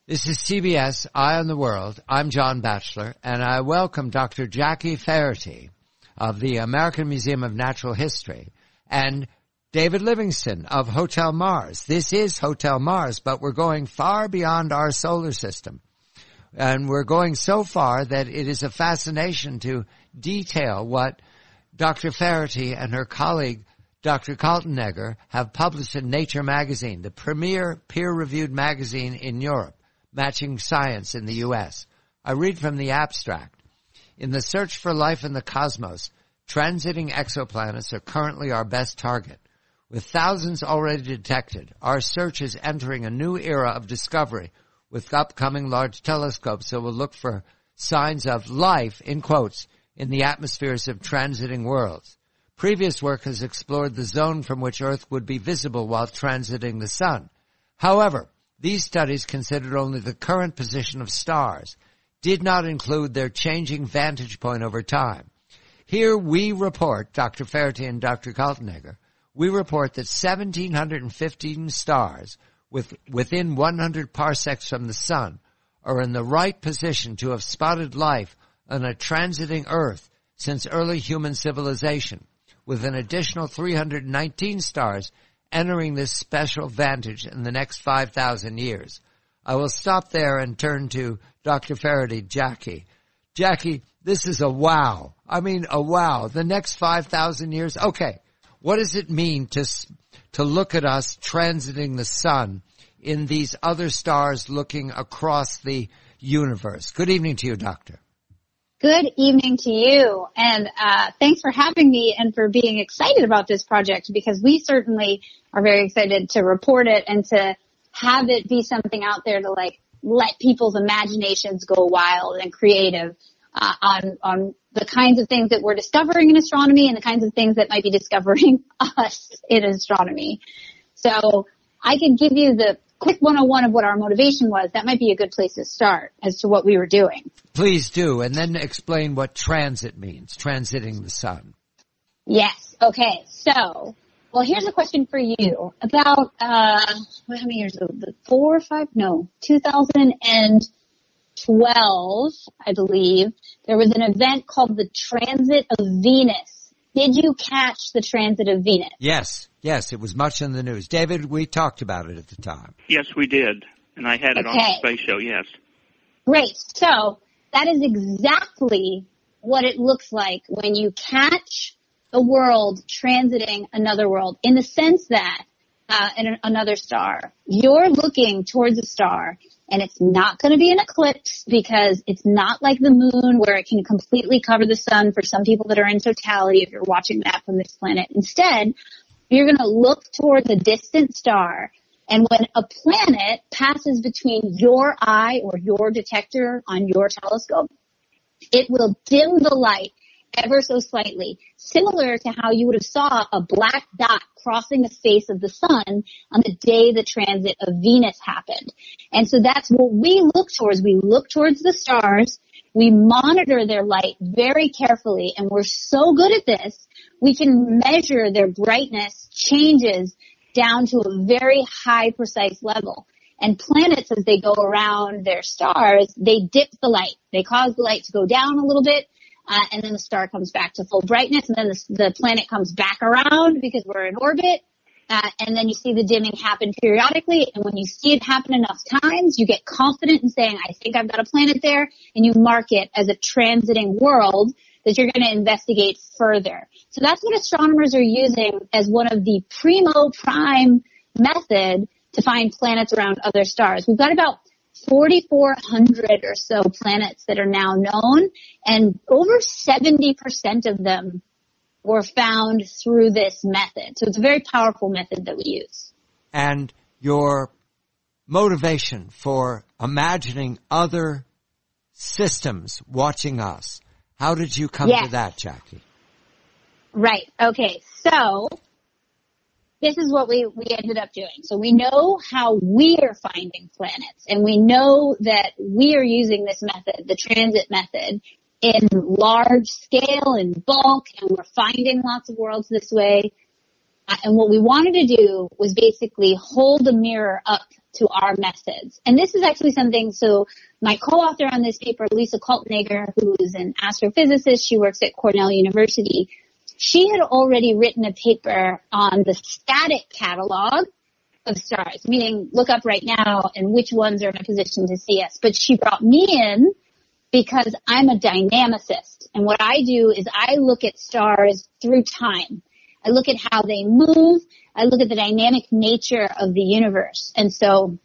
This is CBS Eye on the World. I'm John Batchelor, and I welcome Dr. Jackie Faraday of the American Museum of Natural History and David Livingston of Hotel Mars. This is Hotel Mars, but we're going far beyond our solar system. And we're going so far that it is a fascination to detail what Dr. Faraday and her colleague, Dr. Kaltenegger, have published in Nature magazine, the premier peer-reviewed magazine in Europe, matching science in the U.S. I read from the abstract. In the search for life in the cosmos, transiting exoplanets are currently our best target. With thousands already detected, our search is entering a new era of discovery with upcoming large telescopes that will look for signs of life, in quotes, in the atmospheres of transiting worlds. Previous work has explored the zone from which Earth would be visible while transiting the Sun. However, these studies considered only the current position of stars, did not include their changing vantage point over time. Here we report, Dr. Faraday and Dr. Kaltenegger, we report that 1,715 stars within 100 parsecs from the Sun are in the right position to have spotted life on a transiting Earth since early human civilization, with an additional 319 stars entering this special vantage in the next 5,000 years. I will stop there and turn to Dr. Faraday, Jackie. Jackie, this is a wow. I mean, a wow. The next 5,000 years. Okay. What does it mean to look at us transiting the Sun in these other stars looking across the universe? Good evening to you, Doctor. Good evening to you, and thanks for having me and for being excited about this project, because we certainly are very excited to report it and to have it be something out there to let people's imaginations go wild and creative on the kinds of things that we're discovering in astronomy and the kinds of things that might be discovering us in astronomy. So I can give you the quick 101 of what our motivation was. That might be a good place to start as to what we were doing. Please do, and then explain what transit means, transiting the Sun. Yes. Okay. So, well, here's a question for you. About, how many years ago? 4 or 5? No, 2012, I believe, there was an event called the Transit of Venus. Did you catch the Transit of Venus? Yes, it was much in the news. David, we talked about it at the time. Yes, we did, and I had it on the space show, yes. Great. So that is exactly what it looks like when you catch a world transiting another world, in the sense that in another star, you're looking towards a star, and it's not going to be an eclipse because it's not like the moon where it can completely cover the sun for some people that are in totality if you're watching that from this planet. Instead, you're going to look towards a distant star, and when a planet passes between your eye or your detector on your telescope, it will dim the light ever so slightly, similar to how you would have saw a black dot crossing the face of the sun on the day the transit of Venus happened. And so that's what we look towards. We look towards the stars. We monitor their light very carefully, and we're so good at this, we can measure their brightness changes down to a very high, precise level. And planets, as they go around their stars, they dip the light. They cause the light to go down a little bit, and then the star comes back to full brightness, and then the planet comes back around because we're in orbit, and then you see the dimming happen periodically, and when you see it happen enough times, you get confident in saying, I think I've got a planet there, and you mark it as a transiting world that you're going to investigate further. So that's what astronomers are using as one of the prime method to find planets around other stars. We've got about 4,400 or so planets that are now known, and over 70% of them were found through this method. So it's a very powerful method that we use. And your motivation for imagining other systems watching us, how did you come to that, Jackie? Right. Okay. So this is what we ended up doing. So we know how we are finding planets, and we know that we are using this method, the transit method, in large scale and bulk, and we're finding lots of worlds this way. And what we wanted to do was basically hold a mirror up to our methods. And this is actually something, so my co-author on this paper, Lisa Kaltenegger, who is an astrophysicist, she works at Cornell University, she had already written a paper on the static catalog of stars, meaning look up right now and which ones are in a position to see us. But she brought me in because I'm a dynamicist. And what I do is I look at stars through time. I look at how they move. I look at the dynamic nature of the universe. And so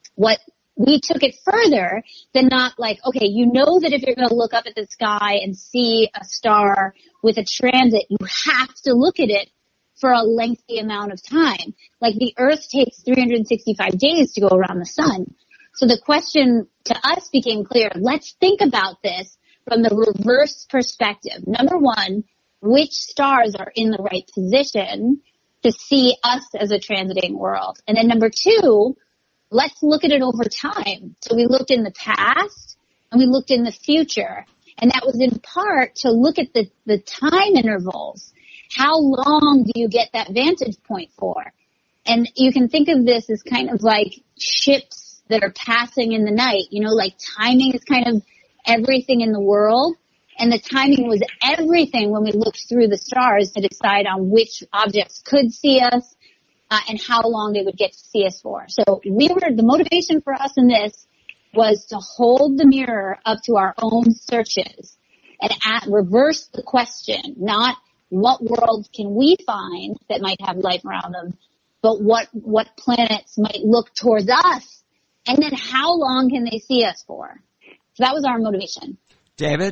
we took it further than not like, okay, you know that if you're going to look up at the sky and see a star with a transit, you have to look at it for a lengthy amount of time. Like the Earth takes 365 days to go around the sun. So the question to us became clear. Let's think about this from the reverse perspective. Number one, which stars are in the right position to see us as a transiting world? And then number two, let's look at it over time. So we looked in the past and we looked in the future. And that was in part to look at the time intervals. How long do you get that vantage point for? And you can think of this as kind of like ships that are passing in the night. You know, like timing is kind of everything in the world. And the timing was everything when we looked through the stars to decide on which objects could see us and how long they would get to see us for. So the motivation for us in this was to hold the mirror up to our own searches and reverse the question, not what worlds can we find that might have life around them, but what planets might look towards us, and then how long can they see us for? So that was our motivation. David?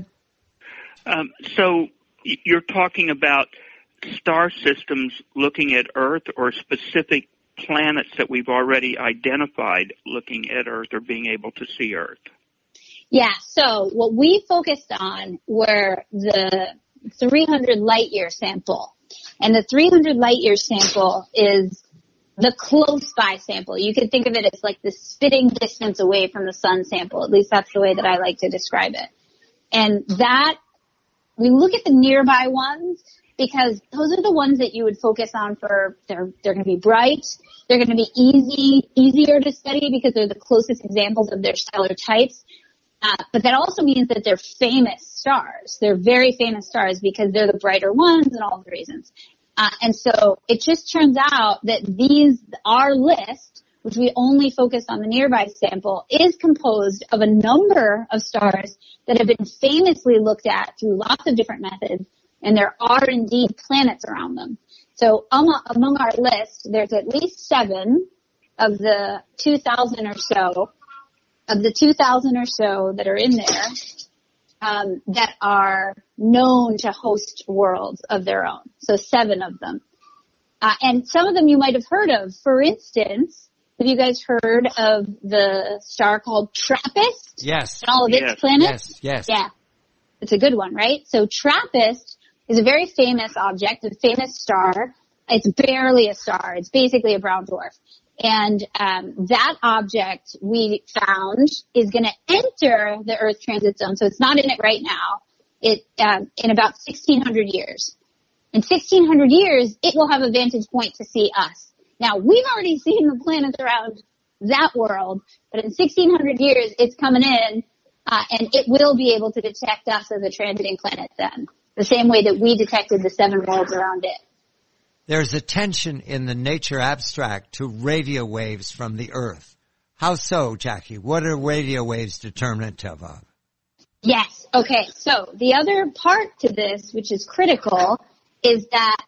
So you're talking about star systems looking at Earth or specific planets that we've already identified looking at Earth or being able to see Earth? Yeah, so what we focused on were the 300 light-year sample. And the 300 light-year sample is the close-by sample. You could think of it as like the spitting distance away from the sun sample. At least that's the way that I like to describe it. And that, we look at the nearby ones because those are the ones that you would focus on for, they're going to be bright. They're going to be easier to study because they're the closest examples of their stellar types. But that also means that they're famous stars. They're very famous stars because they're the brighter ones and all the reasons. And so it just turns out that our list, which we only focused on the nearby sample, is composed of a number of stars that have been famously looked at through lots of different methods, and there are indeed planets around them. So among our list, there's at least 7 of the 2,000 or so that are in there, that are known to host worlds of their own. So 7 of them. And some of them you might have heard of. For instance, have you guys heard of the star called TRAPPIST? Yes. And all of its planets? Yes. Yeah. It's a good one, right? So TRAPPIST is a very famous object, a famous star. It's barely a star. It's basically a brown dwarf. And that object we found is going to enter the Earth transit zone. So it's not in it right now. In about 1,600 years. In 1,600 years, it will have a vantage point to see us. Now, we've already seen the planets around that world, but in 1,600 years, it's coming in, and it will be able to detect us as a transiting planet then, the same way that we detected the 7 worlds around it. There's attention in the nature abstract to radio waves from the Earth. How so, Jackie? What are radio waves determinative of? Yes. Okay. So the other part to this, which is critical, is that,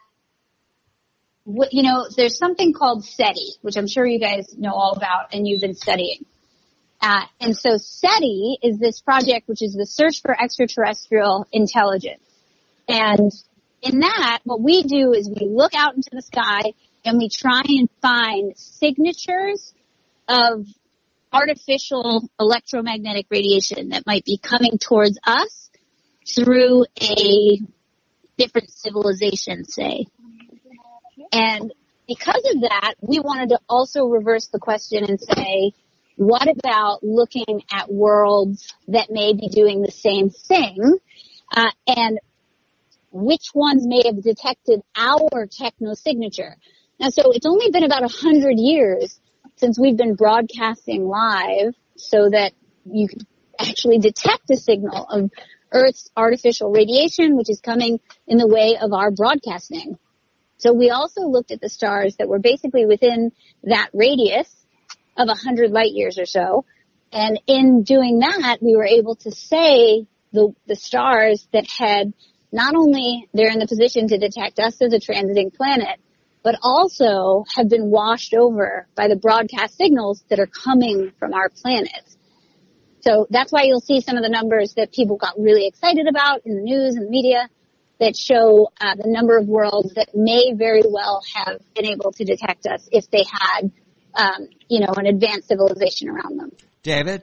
there's something called SETI, which I'm sure you guys know all about and you've been studying. And so SETI is this project, which is the Search for Extraterrestrial Intelligence. And in that, what we do is we look out into the sky and we try and find signatures of artificial electromagnetic radiation that might be coming towards us through a different civilization, say. And because of that, we wanted to also reverse the question and say, what about looking at worlds that may be doing the same thing? And which ones may have detected our technosignature. Now, so it's only been about 100 years since we've been broadcasting live so that you can actually detect a signal of Earth's artificial radiation, which is coming in the way of our broadcasting. So we also looked at the stars that were basically within that radius of 100 light years or so. And in doing that, we were able to say the stars that had not only they're in the position to detect us as a transiting planet, but also have been washed over by the broadcast signals that are coming from our planet. So that's why you'll see some of the numbers that people got really excited about in the news and the media that show the number of worlds that may very well have been able to detect us if they had, an advanced civilization around them. David?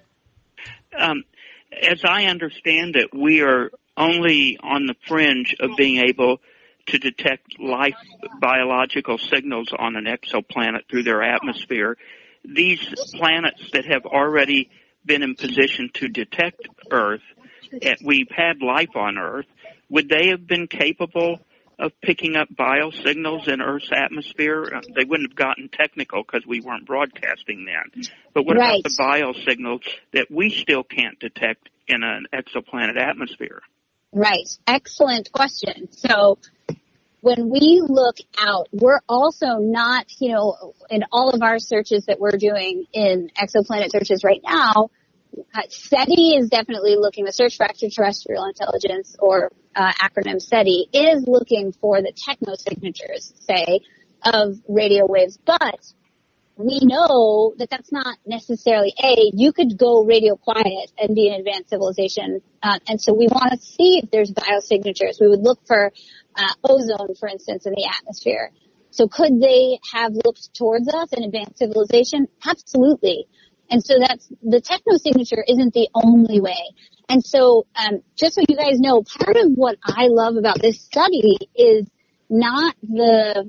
As I understand it, we are only on the fringe of being able to detect life biological signals on an exoplanet through their atmosphere. These planets that have already been in position to detect Earth, we've had life on Earth, would they have been capable of picking up biosignals in Earth's atmosphere? They wouldn't have gotten technical because we weren't broadcasting then. But what about the biosignals that we still can't detect in an exoplanet atmosphere? Right. Excellent question. So when we look out, we're also not, in all of our searches that we're doing in exoplanet searches right now, SETI is definitely looking, the Search for Extraterrestrial Intelligence, or acronym SETI, is looking for the technosignatures, say, of radio waves. But we know that that's not necessarily, you could go radio quiet and be an advanced civilization. And so we want to see if there's biosignatures. We would look for ozone, for instance, in the atmosphere. So could they have looked towards us, an advanced civilization? Absolutely. And so the technosignature isn't the only way. And so, just so you guys know, part of what I love about this study is not the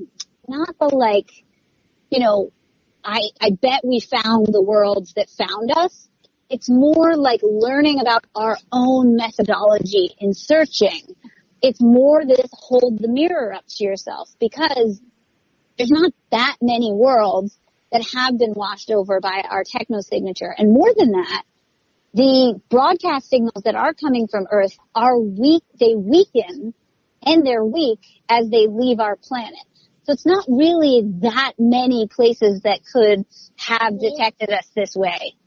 I bet we found the worlds that found us. It's more like learning about our own methodology in searching. It's more this hold the mirror up to yourself, because there's not that many worlds that have been washed over by our technosignature. And more than that, the broadcast signals that are coming from Earth are weak, they weaken, and they're weak as they leave our planet. So it's not really that many places that could have detected us this way.